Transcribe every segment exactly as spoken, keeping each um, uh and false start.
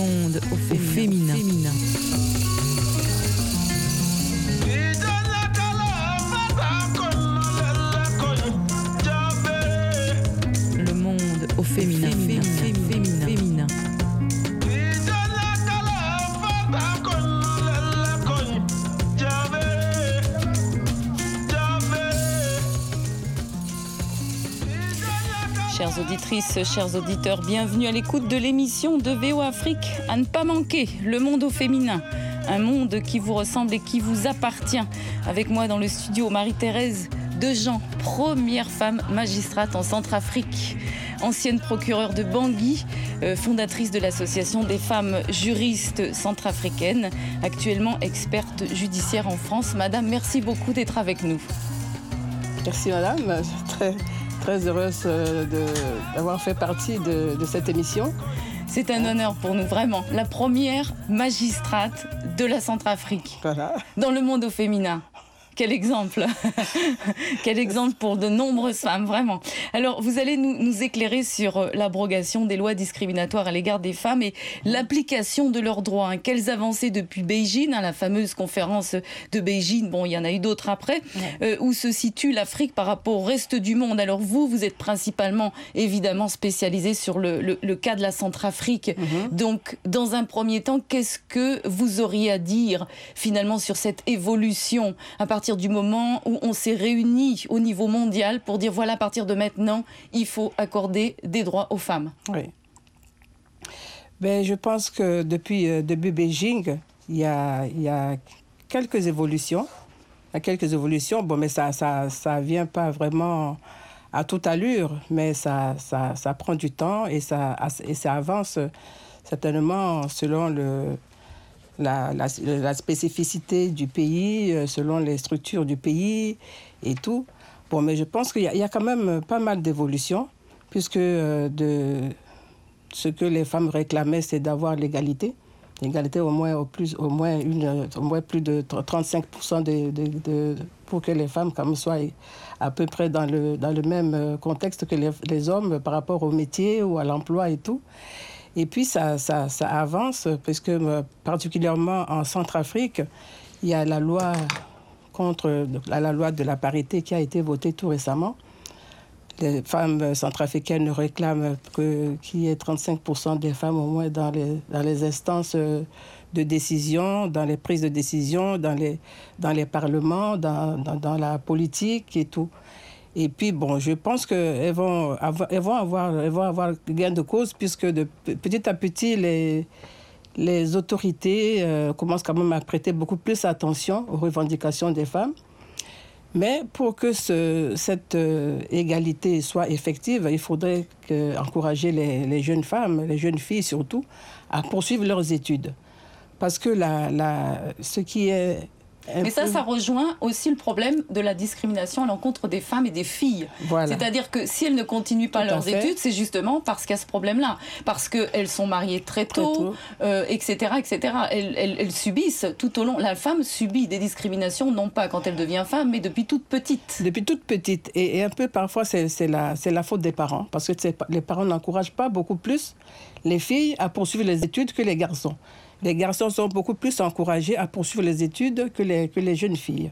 monde au féminin. féminin. Le monde au féminin. féminin. féminin. féminin. Chères auditrices, chers auditeurs, bienvenue à l'écoute de l'émission de V O Afrique. À ne pas manquer, le monde au féminin. Un monde qui vous ressemble et qui vous appartient. Avec moi dans le studio, Marie-Thérèse Dejean, première femme magistrate en Centrafrique. Ancienne procureure de Bangui, euh, fondatrice de l'association des femmes juristes centrafricaines. Actuellement experte judiciaire en France. Madame, merci beaucoup d'être avec nous. Merci madame, très... très heureuse de, d'avoir fait partie de, de cette émission. C'est un honneur pour nous, vraiment. La première magistrate de la Centrafrique. Voilà. Dans le monde au féminin. Quel exemple. Quel exemple pour de nombreuses femmes, vraiment. Alors, vous allez nous, nous éclairer sur l'abrogation des lois discriminatoires à l'égard des femmes et l'application de leurs droits. Hein. Quelles avancées depuis Beijing, hein, la fameuse conférence de Beijing, bon, il y en a eu d'autres après, ouais. euh, où se situe l'Afrique par rapport au reste du monde. Alors vous, vous êtes principalement, évidemment, spécialisé sur le, le, le cas de la Centrafrique. Mm-hmm. Donc, dans un premier temps, qu'est-ce que vous auriez à dire, finalement, sur cette évolution à partir du moment où on s'est réunis au niveau mondial pour dire voilà, à partir de maintenant, il faut accorder des droits aux femmes. Oui. Ben, je pense que depuis, euh, depuis Beijing, il y a, il y a quelques évolutions. Il y a quelques évolutions, bon, mais ça ça, ça vient pas vraiment à toute allure, mais ça, ça, ça prend du temps et ça, et ça avance certainement selon le... La, la, la spécificité du pays, selon les structures du pays et tout. Bon, mais je pense qu'il y a, il y a quand même pas mal d'évolutions, puisque euh, de, ce que les femmes réclamaient, c'est d'avoir l'égalité. L'égalité au moins, au plus, au moins, une, au moins plus de trente-cinq pour cent de, de, de, pour que les femmes comme soient à peu près dans le, dans le même contexte que les, les hommes par rapport au métier ou à l'emploi et tout. Et puis, ça, ça, ça avance, parce que particulièrement en Centrafrique, il y a la loi contre la, la loi de la parité qui a été votée tout récemment. Les femmes centrafricaines réclament que, qu'il y ait trente-cinq pour cent des femmes au moins dans les, dans les instances de décision, dans les prises de décision, dans les, dans les parlements, dans, dans, dans la politique et tout. Et puis, bon, je pense qu'elles vont avoir, elles vont avoir, elles vont avoir gain de cause, puisque de, petit à petit, les, les autorités euh, commencent quand même à prêter beaucoup plus attention aux revendications des femmes. Mais pour que ce, cette euh, égalité soit effective, il faudrait que, encourager les, les jeunes femmes, les jeunes filles surtout, à poursuivre leurs études. Parce que la, la, ce qui est... Mais ça, ça rejoint aussi le problème de la discrimination à l'encontre des femmes et des filles. Voilà. C'est-à-dire que si elles ne continuent pas Tout leurs études, c'est justement parce qu'il y a ce problème-là. Parce qu'elles sont mariées très tôt, très tôt. Euh, et cetera, et cetera. Elles, elles, elles subissent tout au long... La femme subit des discriminations, non pas quand elle devient femme, mais depuis toute petite. Depuis toute petite. Et, et un peu, parfois, c'est, c'est, la, c'est la faute des parents. Parce que les parents n'encouragent pas beaucoup plus les filles à poursuivre les études que les garçons. Les garçons sont beaucoup plus encouragés à poursuivre les études que les, que les jeunes filles.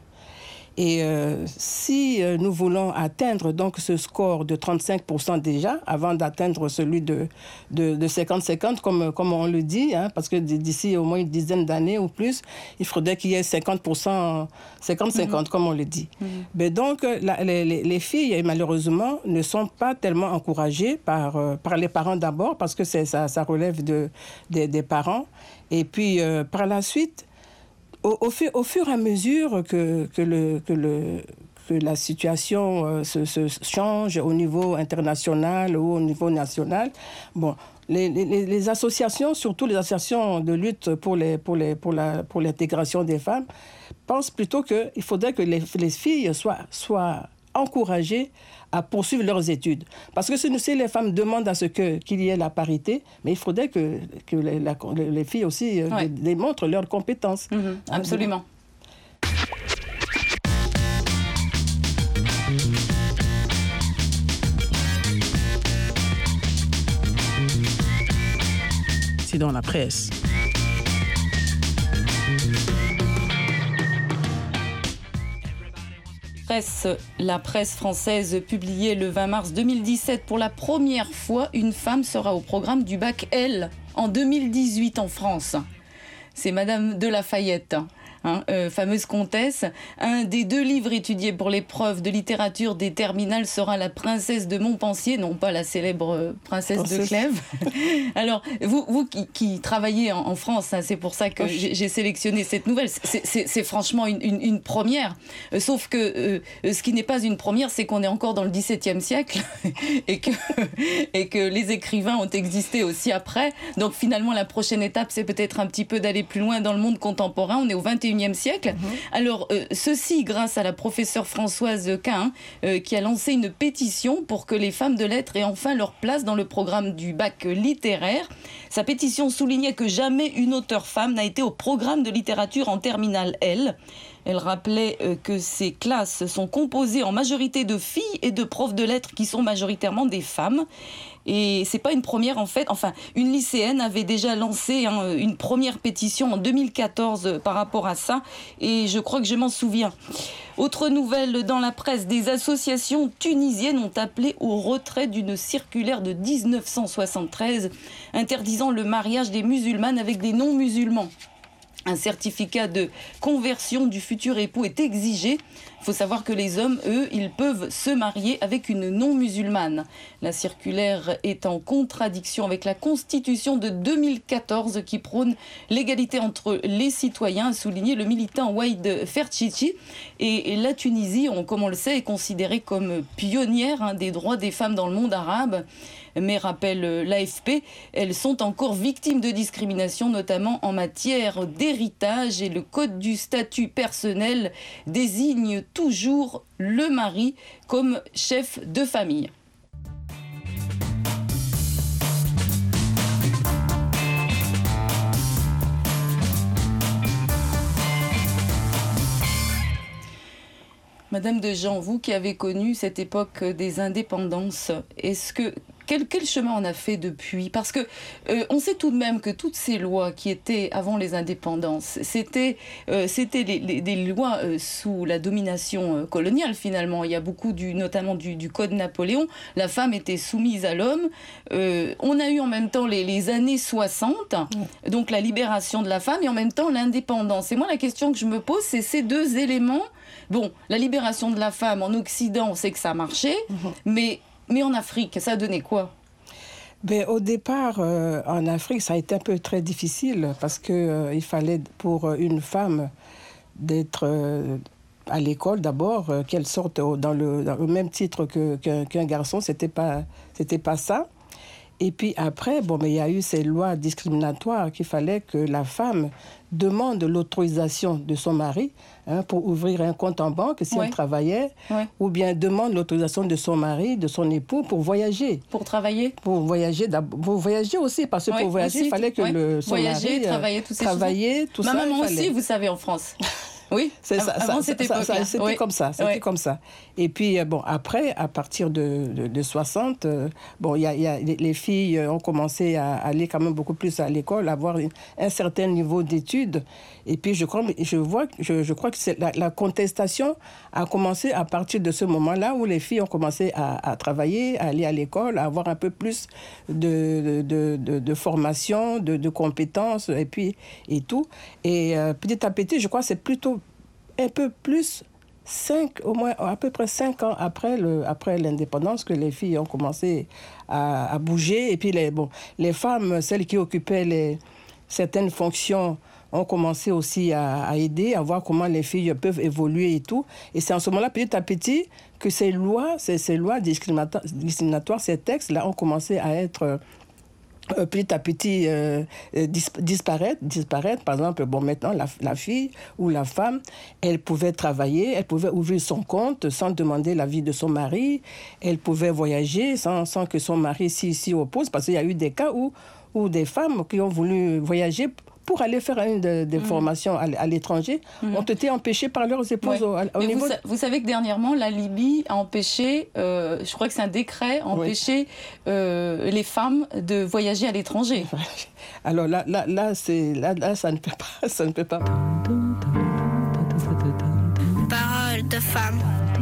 Et euh, si euh, nous voulons atteindre donc ce score de trente-cinq pour cent déjà, avant d'atteindre celui de, de, de cinquante cinquante, comme, comme on le dit, hein, parce que d'ici au moins une dizaine d'années ou plus, il faudrait qu'il y ait cinquante pour cent, cinquante cinquante, mmh. comme on le dit. Mmh. Mais donc, la, les, les filles, malheureusement, ne sont pas tellement encouragées par, euh, par les parents d'abord, parce que c'est, ça, ça relève de, de, des parents. Et puis, euh, par la suite, Au, au, fur, au fur et à mesure que, que, le, que, le, que la situation euh, se, se change au niveau international ou au niveau national, bon, les, les, les associations, surtout les associations de lutte pour, les, pour, les, pour, la, pour l'intégration des femmes, pensent plutôt qu'il faudrait que les, les filles soient, soient encouragées à poursuivre leurs études. Parce que si les femmes demandent à ce que, qu'il y ait la parité, mais il faudrait que, que les, la, les filles aussi ouais. démontrent leurs compétences. Mmh, absolument. aussi dans la presse. Presse, la presse française publiait le vingt mars deux mille dix-sept pour la première fois, une femme sera au programme du bac L en deux mille dix-huit en France. C'est Madame de Lafayette. Hein, euh, fameuse comtesse. Un des deux livres étudiés pour l'épreuve de littérature des terminales sera La princesse de Montpensier, non pas la célèbre euh, princesse Princesse. de Clèves. Alors, vous, vous qui, qui travaillez en, en France, hein, c'est pour ça que j'ai, j'ai sélectionné cette nouvelle. C'est, c'est, c'est franchement une, une, une première. Euh, sauf que euh, ce qui n'est pas une première, c'est qu'on est encore dans le dix-septième siècle et, que, et que les écrivains ont existé aussi après. Donc finalement, la prochaine étape, c'est peut-être un petit peu d'aller plus loin dans le monde contemporain. On est au vingt et unième siècle. Mmh. Alors, euh, ceci grâce à la professeure Françoise Cahin, euh, qui a lancé une pétition pour que les femmes de lettres aient enfin leur place dans le programme du bac littéraire. Sa pétition soulignait que jamais une auteure femme n'a été au programme de littérature en terminale L. Elle rappelait euh, que ces classes sont composées en majorité de filles et de profs de lettres qui sont majoritairement des femmes. Et c'est pas une première en fait. Enfin, une lycéenne avait déjà lancé hein, une première pétition en deux mille quatorze par rapport à ça. Et je crois que je m'en souviens. Autre nouvelle dans la presse, des associations tunisiennes ont appelé au retrait d'une circulaire de dix-neuf cent soixante-treize interdisant le mariage des musulmanes avec des non-musulmans. Un certificat de conversion du futur époux est exigé. Il faut savoir que les hommes, eux, ils peuvent se marier avec une non-musulmane. La circulaire est en contradiction avec la Constitution de deux mille quatorze qui prône l'égalité entre les citoyens, a souligné le militant Waïd Ferchichi. Et, et la Tunisie, on, comme on le sait, est considérée comme pionnière hein, des droits des femmes dans le monde arabe. Mais, rappelle l'A F P, elles sont encore victimes de discrimination, notamment en matière d'héritage. Et le code du statut personnel désigne toujours le mari comme chef de famille. Madame Dejean, vous qui avez connu cette époque des indépendances, est-ce que Quel, quel chemin on a fait depuis ? Parce que euh, on sait tout de même que toutes ces lois qui étaient avant les indépendances, c'était, euh, c'était les, les, des lois euh, sous la domination euh, coloniale finalement. Il y a beaucoup, du, notamment du, du Code Napoléon. La femme était soumise à l'homme. Euh, on a eu en même temps les, les années soixante, mmh. donc la libération de la femme et en même temps l'indépendance. Et moi la question que je me pose, c'est ces deux éléments. Bon, la libération de la femme en Occident, on sait que ça a marché, mmh. mais... Mais en Afrique, ça a donné quoi ? Ben, au départ, euh, en Afrique, ça a été un peu très difficile parce qu'il euh, fallait pour une femme d'être euh, à l'école d'abord, euh, qu'elle sorte au, dans, le, dans le même titre que, qu'un, qu'un garçon, c'était pas, c'était pas ça. Et puis après, bon, mais il y a eu ces lois discriminatoires qu'il fallait que la femme demande l'autorisation de son mari hein, pour ouvrir un compte en banque si ouais. elle travaillait, ouais. ou bien demande l'autorisation de son mari, de son époux pour voyager. Pour travailler Pour voyager, pour voyager aussi, parce que ouais, pour voyager, aussi, il fallait que ouais. le, son voyager, mari... travailler, tout ces travailler, tout Ma ça. Ma maman aussi, vous savez, en France. Oui, c'est ça, avant ça, cette ça, époque-là. Ça, c'était oui. comme ça, c'était oui. comme ça. Et puis, bon, après, à partir de, de, de soixante, euh, bon, y a, y a, les filles ont commencé à aller quand même beaucoup plus à l'école, à avoir une, un certain niveau d'études. Et puis, je crois, je vois, je, je crois que c'est la, la contestation a commencé à partir de ce moment-là où les filles ont commencé à, à travailler, à aller à l'école, à avoir un peu plus de, de, de, de formation, de, de compétences, et puis, et tout. Et euh, petit à petit, je crois que c'est plutôt un peu plus, cinq, au moins à peu près cinq ans après, le, après l'indépendance, que les filles ont commencé à, à bouger. Et puis, les, bon, les femmes, celles qui occupaient les, certaines fonctions, ont commencé aussi à, à aider, à voir comment les filles peuvent évoluer et tout. Et c'est en ce moment-là, petit à petit, que ces lois, ces, ces lois discriminatoires, discriminatoires, ces textes-là ont commencé à être... Euh, petit à petit euh, dis- disparaître, disparaître. Par exemple, bon, maintenant, la, la fille ou la femme, elle pouvait travailler, elle pouvait ouvrir son compte sans demander l'avis de son mari, elle pouvait voyager sans, sans que son mari s'y, s'y oppose, parce qu'il y a eu des cas où, où des femmes qui ont voulu voyager pour aller faire une de- des Mhm. formations à, l- à l'étranger, Mhm. ont été empêchés par leurs épouses Ouais. au, au Mais niveau vous, de- sa- vous savez que dernièrement, la Libye a empêché, euh, je crois que c'est un décret, a Oui. empêché euh, les femmes de voyager à l'étranger. Alors là, là, là, c'est, là, là, ça ne peut pas, ça ne peut pas. Parole de femme.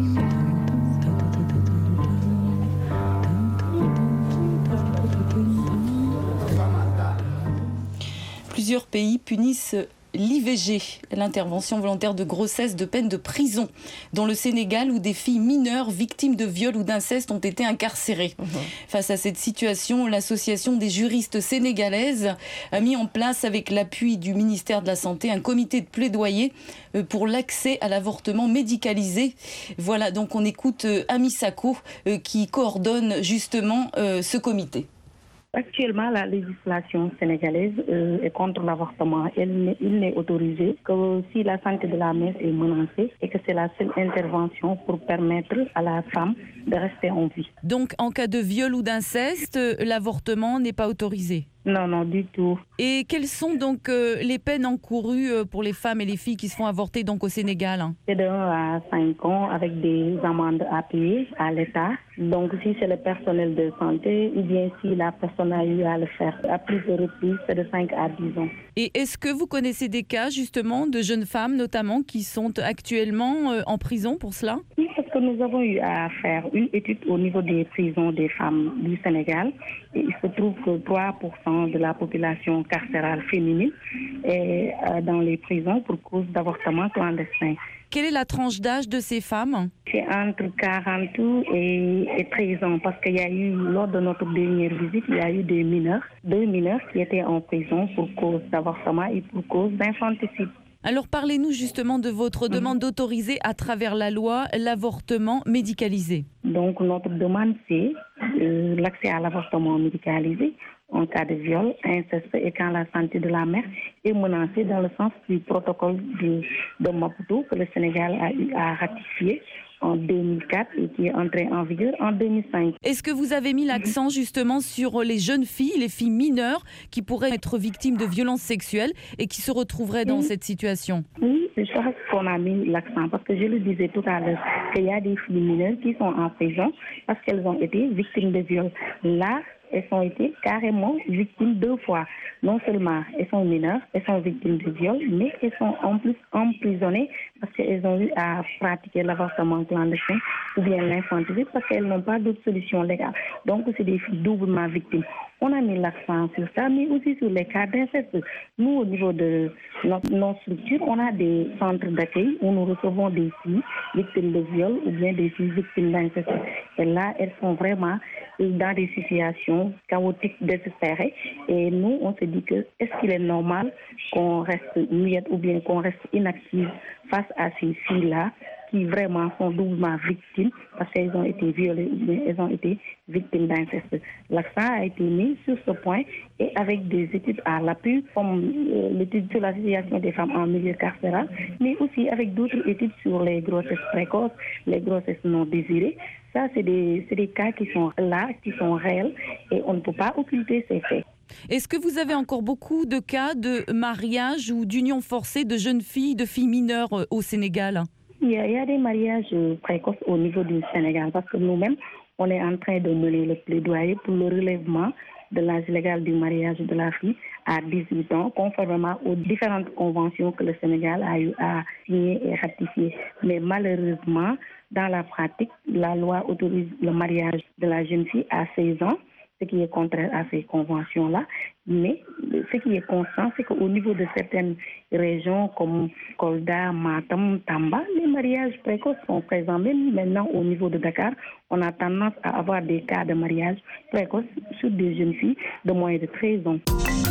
Plusieurs pays punissent l'I V G, l'intervention volontaire de grossesse de peine de prison, dont le Sénégal où des filles mineures victimes de viol ou d'inceste ont été incarcérées. Mmh. Face à cette situation, l'association des juristes sénégalaises a mis en place, avec l'appui du ministère de la Santé, un comité de plaidoyer pour l'accès à l'avortement médicalisé. Voilà, donc on écoute Ami Sako qui coordonne justement ce comité. Actuellement, la législation sénégalaise euh, est contre l'avortement. Elle n'est, il n'est autorisé que si la santé de la mère est menacée et que c'est la seule intervention pour permettre à la femme de rester en vie. Donc, en cas de viol ou d'inceste, l'avortement n'est pas autorisé ? Non, non, du tout. Et quelles sont donc euh, les peines encourues euh, pour les femmes et les filles qui se font avorter donc au Sénégal, hein? C'est de un à cinq ans avec des amendes à payer à l'État. Donc si c'est le personnel de santé ou bien si la personne a eu à le faire à plusieurs reprises, c'est de cinq à dix ans. Et est-ce que vous connaissez des cas justement de jeunes femmes notamment qui sont actuellement euh, en prison pour cela ? Oui, parce que nous avons eu à faire une étude au niveau des prisons des femmes du Sénégal. Et il se trouve que trois pour cent de la population carcérale féminine est dans les prisons pour cause d'avortement clandestin. Quelle est la tranche d'âge de ces femmes ? C'est entre quarante et, et treize ans parce qu'il y a eu, lors de notre dernière visite, il y a eu des mineurs, deux mineurs qui étaient en prison pour cause d'avortement et pour cause d'infanticide. Alors parlez-nous justement de votre demande d'autoriser à travers la loi l'avortement médicalisé. Donc notre demande c'est euh, l'accès à l'avortement médicalisé en cas de viol, inceste et quand la santé de la mère est menacée dans le sens du protocole de, de Maputo que le Sénégal a eu à ratifier en deux mille quatre et qui est entré en vigueur en deux mille cinq. Est-ce que vous avez mis l'accent justement sur les jeunes filles, les filles mineures qui pourraient être victimes de violences sexuelles et qui se retrouveraient dans oui. cette situation ? Oui, je pense qu'on a mis l'accent parce que je le disais tout à l'heure qu'il y a des filles mineures qui sont en prison parce qu'elles ont été victimes de viol. Là, elles ont été carrément victimes deux fois. Non seulement elles sont mineures, elles sont victimes de viol, mais elles sont en plus emprisonnées parce qu'elles ont eu à pratiquer l'avortement clandestin ou bien l'infanticide parce qu'elles n'ont pas d'autre solution légale. Donc c'est des filles doublement victimes. On a mis l'accent sur ça, mais aussi sur les cas d'inceste. Nous, au niveau de notre, nos structures, on a des centres d'accueil où nous recevons des filles victimes de viol ou bien des filles victimes d'inceste. Et là, elles sont vraiment dans des situations chaotiques, désespérées. Et nous, on se dit que est-ce qu'il est normal qu'on reste muette ou bien qu'on reste inactive face à ces filles-là qui vraiment sont doublement victimes parce qu'elles ont été violées ou bien elles ont été victimes d'inceste. L'accent a été mis sur ce point et avec des études à l'appui, comme euh, l'étude sur la situation des femmes en milieu carcéral, mais aussi avec d'autres études sur les grossesses précoces, les grossesses non désirées. Ça, c'est des, c'est des cas qui sont là, qui sont réels et on ne peut pas occulter ces faits. Est-ce que vous avez encore beaucoup de cas de mariage ou d'union forcée de jeunes filles, de filles mineures euh, au Sénégal ? Il y, a, il y a des mariages précoces au niveau du Sénégal parce que nous-mêmes, on est en train de mener le plaidoyer pour le relèvement de l'âge légal du mariage de la fille à dix-huit ans, conformément aux différentes conventions que le Sénégal a eu à signer et ratifier. Mais malheureusement, dans la pratique, la loi autorise le mariage de la jeune fille à seize ans, ce qui est contraire à ces conventions-là. Mais ce qui est constant, c'est qu'au niveau de certaines régions comme Kolda, Matam, Tamba, les mariages précoces sont présents. Même maintenant, au niveau de Dakar, on a tendance à avoir des cas de mariage précoces sur des jeunes filles de moins de treize ans.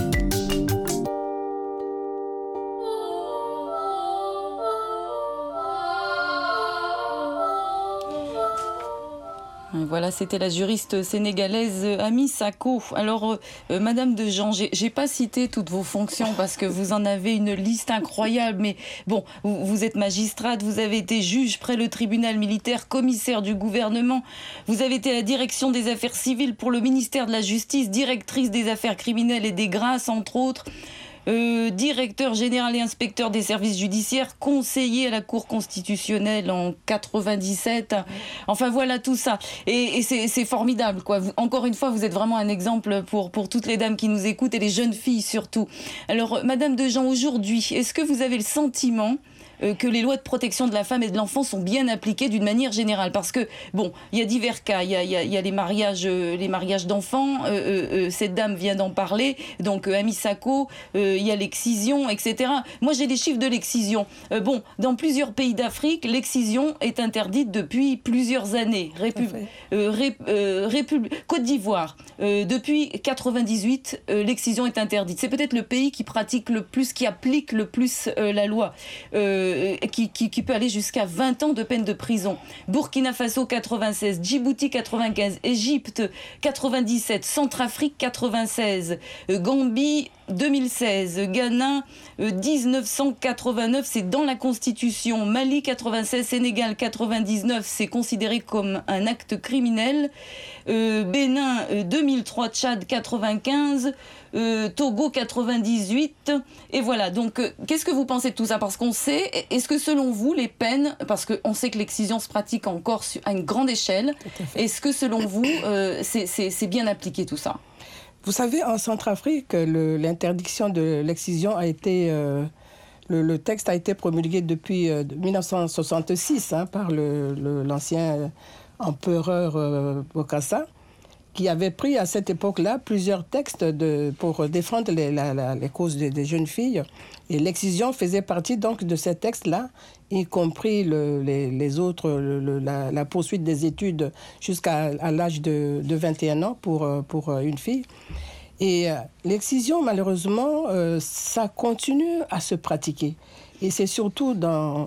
Voilà, c'était la juriste sénégalaise Ami Sako. Alors, euh, Madame de Jean, j'ai, j'ai pas cité toutes vos fonctions parce que vous en avez une liste incroyable. Mais bon, vous, vous êtes magistrate, vous avez été juge près le tribunal militaire, commissaire du gouvernement. Vous avez été à la direction des affaires civiles pour le ministère de la Justice, directrice des affaires criminelles et des grâces, entre autres. euh, directeur général et inspecteur des services judiciaires, conseiller à la Cour constitutionnelle en quatre-vingt-dix-sept. Enfin voilà tout ça. Et, et c'est, c'est formidable, quoi. Vous, encore une fois, vous êtes vraiment un exemple pour, pour toutes les dames qui nous écoutent et les jeunes filles surtout. Alors, Madame Dejean, aujourd'hui, est-ce que vous avez le sentiment que les lois de protection de la femme et de l'enfant sont bien appliquées d'une manière générale? Parce que, bon, il y a divers cas. Il y a, il y a, il y a les mariages, euh, les mariages d'enfants. Euh, euh, cette dame vient d'en parler. Donc, euh, Amy Sacco, euh, il y a l'excision, et cetera. Moi, j'ai les chiffres de l'excision. Euh, bon, dans plusieurs pays d'Afrique, l'excision est interdite depuis plusieurs années. Répu- euh, Ré- euh, Répu- Côte d'Ivoire, euh, depuis quatre-vingt-dix-huit, euh, l'excision est interdite. C'est peut-être le pays qui pratique le plus, qui applique le plus euh, la loi. Euh, Qui, qui, qui peut aller jusqu'à vingt ans de peine de prison. Burkina Faso quatre-vingt-seize, Djibouti quatre-vingt-quinze, Égypte quatre-vingt-dix-sept, Centrafrique quatre-vingt-seize, Gambie deux mille seize, Ghana dix-neuf cent quatre-vingt-neuf, c'est dans la Constitution, Mali quatre-vingt-seize, Sénégal quatre-vingt-dix-neuf, c'est considéré comme un acte criminel, euh, Bénin euh, deux mille trois, Tchad quatre-vingt-quinze, euh, Togo quatre-vingt-dix-huit, et voilà. Donc, euh, qu'est-ce que vous pensez de tout ça? Parce qu'on sait, est-ce que selon vous, les peines, parce qu'on sait que l'excision se pratique encore à une grande échelle, est-ce que selon vous, euh, c'est, c'est, c'est bien appliqué tout ça? Vous savez, en Centrafrique, le, l'interdiction de l'excision a été... Euh, le, le texte a été promulgué depuis euh, dix-neuf cent soixante-six hein, par le, le, l'ancien empereur euh, Bokassa, qui avait pris à cette époque-là plusieurs textes de, pour défendre les, la, la, les causes des, des jeunes filles. Et l'excision faisait partie donc de ces textes-là, y compris le, les, les autres, le, la, la poursuite des études jusqu'à à l'âge de, de vingt et un ans pour, pour une fille. Et euh, l'excision, malheureusement, euh, ça continue à se pratiquer. Et c'est surtout dans,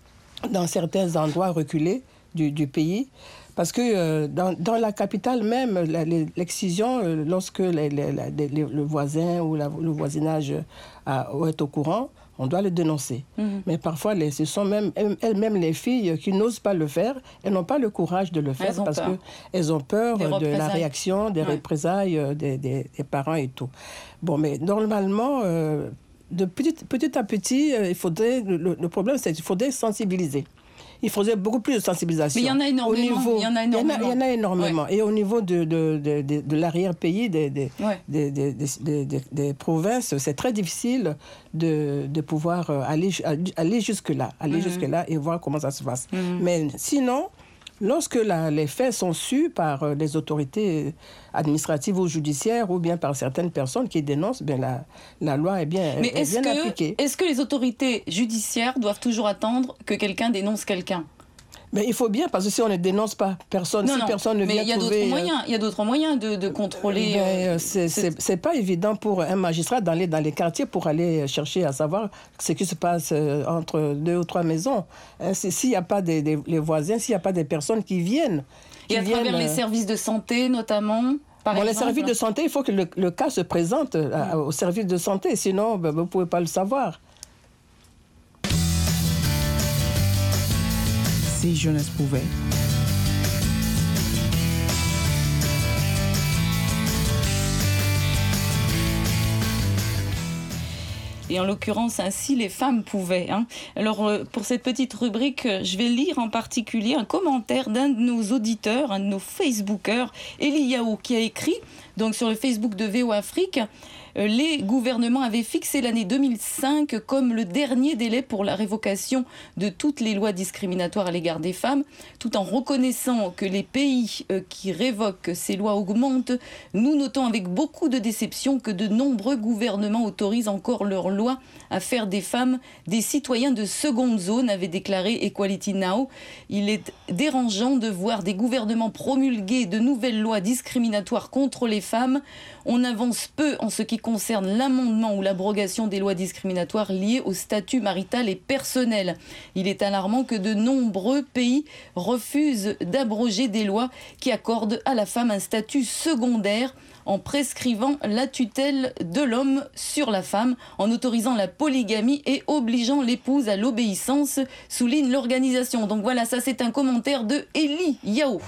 dans certains endroits reculés du, du pays. Parce que euh, dans, dans la capitale même, la, l'excision, euh, lorsque les, les, les, les, le voisin ou la, le voisinage a, est au courant, on doit le dénoncer. Mmh. Mais parfois, les, ce sont même elles-mêmes les filles qui n'osent pas le faire. Elles n'ont pas le courage de le faire elles parce qu'elles ont peur de la réaction, des ouais. représailles des, des, des parents et tout. Bon, mais normalement, euh, de petit, petit à petit, euh, il faudrait, le, le problème, c'est qu'il faudrait sensibiliser. Il faudrait beaucoup plus de sensibilisation. Mais il y en a énormément. Au niveau, il y en a énormément. Il y en a, il y en a énormément. Ouais. Et au niveau de, de, de, de, de l'arrière-pays, des, des, ouais. des, des, des, des, des provinces, c'est très difficile de, de pouvoir aller, aller jusque-là, aller mmh. jusque-là et voir comment ça se passe. Mmh. Mais sinon, lorsque la, les faits sont sus par les autorités administratives ou judiciaires ou bien par certaines personnes qui dénoncent, bien la, la loi est bien, Mais est est-ce bien que, appliquée. Est-ce que les autorités judiciaires doivent toujours attendre que quelqu'un dénonce quelqu'un ? Mais il faut bien, parce que si on ne dénonce pas personne, non, si non, personne ne vient mais trouver... Mais euh, il y a d'autres moyens de, de contrôler... Ben, euh, c'est, c'est, c'est pas évident pour un magistrat d'aller dans les quartiers pour aller chercher à savoir ce qui se passe entre deux ou trois maisons. Hein, s'il n'y a pas des, des les voisins, s'il n'y a pas des personnes qui viennent... Qui Et à viennent, travers les services de santé, notamment... Par bon, exemple. Les services de santé, il faut que le, le cas se présente mmh. à, au service de santé, sinon ben, vous ne pouvez pas le savoir. Si jeunesse pouvait. Et en l'occurrence, ainsi les femmes pouvaient. Hein. Alors, euh, pour cette petite rubrique, je vais lire en particulier un commentaire d'un de nos auditeurs, un de nos Facebookers, Eli Yao, qui a écrit donc, sur le Facebook de V O Afrique. Les gouvernements avaient fixé l'année deux mille cinq comme le dernier délai pour la révocation de toutes les lois discriminatoires à l'égard des femmes, tout en reconnaissant que les pays qui révoquent ces lois augmentent. Nous notons avec beaucoup de déception que de nombreux gouvernements autorisent encore leurs lois à faire des femmes des citoyens de seconde zone, avait déclaré Equality Now. Il est dérangeant de voir des gouvernements promulguer de nouvelles lois discriminatoires contre les femmes. On avance peu en ce qui concerne l'amendement ou l'abrogation des lois discriminatoires liées au statut marital et personnel. Il est alarmant que de nombreux pays refusent d'abroger des lois qui accordent à la femme un statut secondaire en prescrivant la tutelle de l'homme sur la femme, en autorisant la polygamie et obligeant l'épouse à l'obéissance, souligne l'organisation. Donc voilà, ça c'est un commentaire de Eli Yao.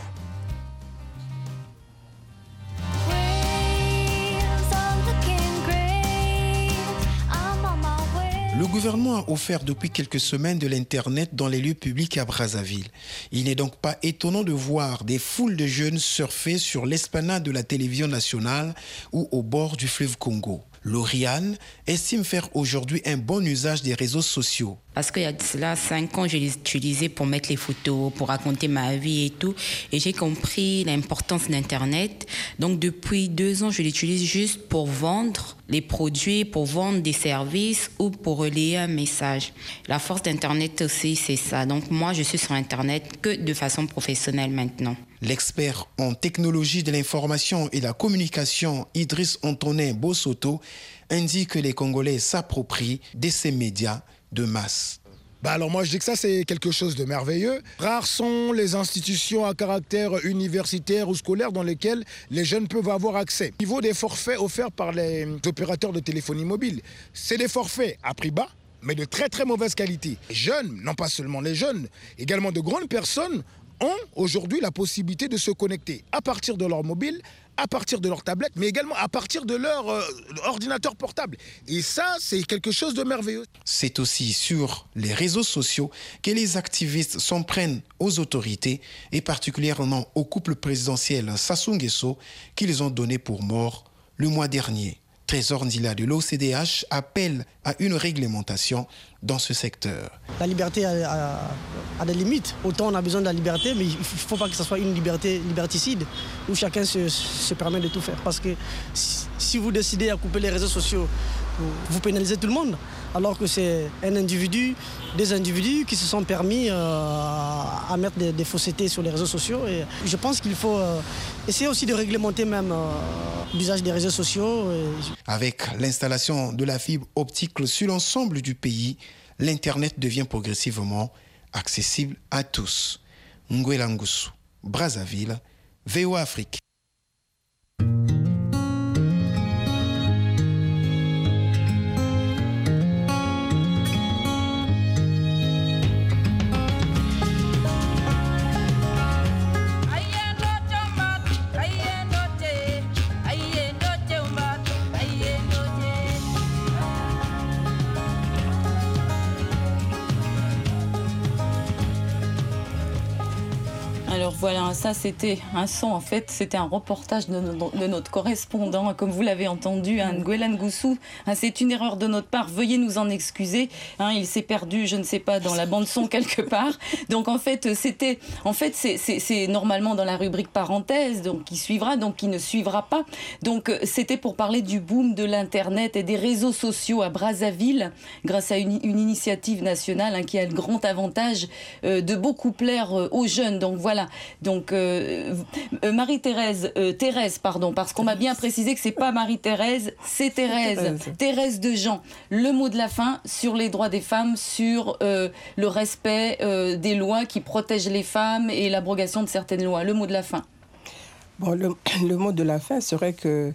Le gouvernement a offert depuis quelques semaines de l'Internet dans les lieux publics à Brazzaville. Il n'est donc pas étonnant de voir des foules de jeunes surfer sur l'esplanade de la télévision nationale ou au bord du fleuve Congo. Lauriane estime faire aujourd'hui un bon usage des réseaux sociaux. Parce qu'il y a cela cinq ans, je les utilisais pour mettre les photos, pour raconter ma vie et tout. Et j'ai compris l'importance d'Internet. Donc depuis deux ans, je l'utilise juste pour vendre les produits, pour vendre des services ou pour relayer un message. La force d'Internet aussi, c'est ça. Donc moi, je suis sur Internet que de façon professionnelle maintenant. L'expert en technologie de l'information et la communication, Idriss Antonin Bossoto, indique que les Congolais s'approprient de ces médias de masse. Bah alors moi je dis que ça c'est quelque chose de merveilleux. Rares sont les institutions à caractère universitaire ou scolaire dans lesquelles les jeunes peuvent avoir accès. Au niveau des forfaits offerts par les opérateurs de téléphonie mobile, c'est des forfaits à prix bas, mais de très très mauvaise qualité. Les jeunes, non pas seulement les jeunes, également de grandes personnes ont aujourd'hui la possibilité de se connecter à partir de leur mobile, à partir de leur tablette, mais également à partir de leur euh, ordinateur portable. Et ça, c'est quelque chose de merveilleux. C'est aussi sur les réseaux sociaux que les activistes s'en prennent aux autorités et particulièrement au couple présidentiel Sassou Nguesso qu'ils ont donné pour mort le mois dernier. Trésor Ndila de l'O C D H appelle à une réglementation dans ce secteur. La liberté a, a, a des limites. Autant on a besoin de la liberté, mais il ne faut pas que ce soit une liberté liberticide où chacun se, se permet de tout faire. Parce que si, si vous décidez à couper les réseaux sociaux, vous, vous pénalisez tout le monde. Alors que c'est un individu, des individus qui se sont permis euh, à mettre des, des faussetés sur les réseaux sociaux. Et je pense qu'il faut euh, essayer aussi de réglementer même euh, l'usage des réseaux sociaux. Et... Avec l'installation de la fibre optique sur l'ensemble du pays, l'Internet devient progressivement accessible à tous. Ngwela Ngusu, Brazzaville, V O A Afrique. Alors voilà, ça c'était un son, en fait, c'était un reportage de, no- de notre correspondant, comme vous l'avez entendu, hein, Ngwela Ngusu. Hein, c'est une erreur de notre part, veuillez nous en excuser. Hein, il s'est perdu, je ne sais pas, dans la bande-son quelque part. Donc en fait, c'était, en fait c'est, c'est, c'est normalement dans la rubrique parenthèse, donc qui suivra, donc qui ne suivra pas. Donc c'était pour parler du boom de l'Internet et des réseaux sociaux à Brazzaville, grâce à une, une initiative nationale hein, qui a le grand avantage euh, de beaucoup plaire euh, aux jeunes. Donc voilà. Donc euh, euh, Marie-Thérèse, euh, Thérèse, pardon, parce qu'on m'a bien précisé que c'est pas Marie-Thérèse, c'est Thérèse, Thérèse, Thérèse de Jean. Le mot de la fin sur les droits des femmes, sur euh, le respect euh, des lois qui protègent les femmes et l'abrogation de certaines lois. Le mot de la fin. Bon, le, le mot de la fin serait que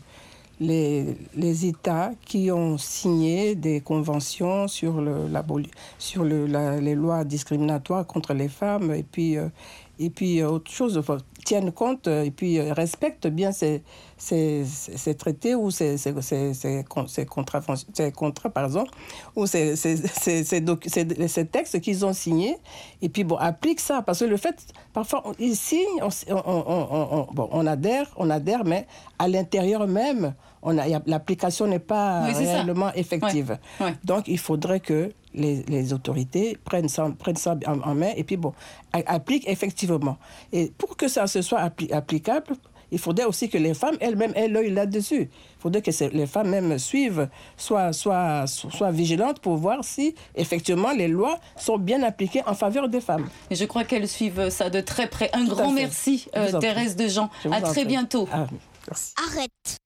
les, les États qui ont signé des conventions sur, le, la, sur le, la, les lois discriminatoires contre les femmes et puis euh, et puis autre chose, enfin, tiennent compte et puis respectent bien ces, ces, ces traités ou ces, ces, ces, ces, ces, contrats, ces contrats, par exemple, ou ces, ces, ces, ces, doc, ces, ces textes qu'ils ont signés, et puis bon, appliquent ça, parce que le fait, parfois, ils signent, on, on, on, on, bon, on adhère, on adhère, mais à l'intérieur même, on a, l'application n'est pas oui, réellement ça. effective. Ouais, ouais. Donc, il faudrait que Les, les autorités prennent ça, prennent ça en, en main et puis bon, appliquent effectivement. Et pour que ça se soit appli- applicable, il faudrait aussi que les femmes elles-mêmes aient l'œil là-dessus. Il faudrait que les femmes même suivent, soient, soient, soient vigilantes pour voir si effectivement les lois sont bien appliquées en faveur des femmes. Et je crois qu'elles suivent ça de très près. Un Tout grand merci, euh, Thérèse de Jean. À très bientôt. Ah, merci. Arrête.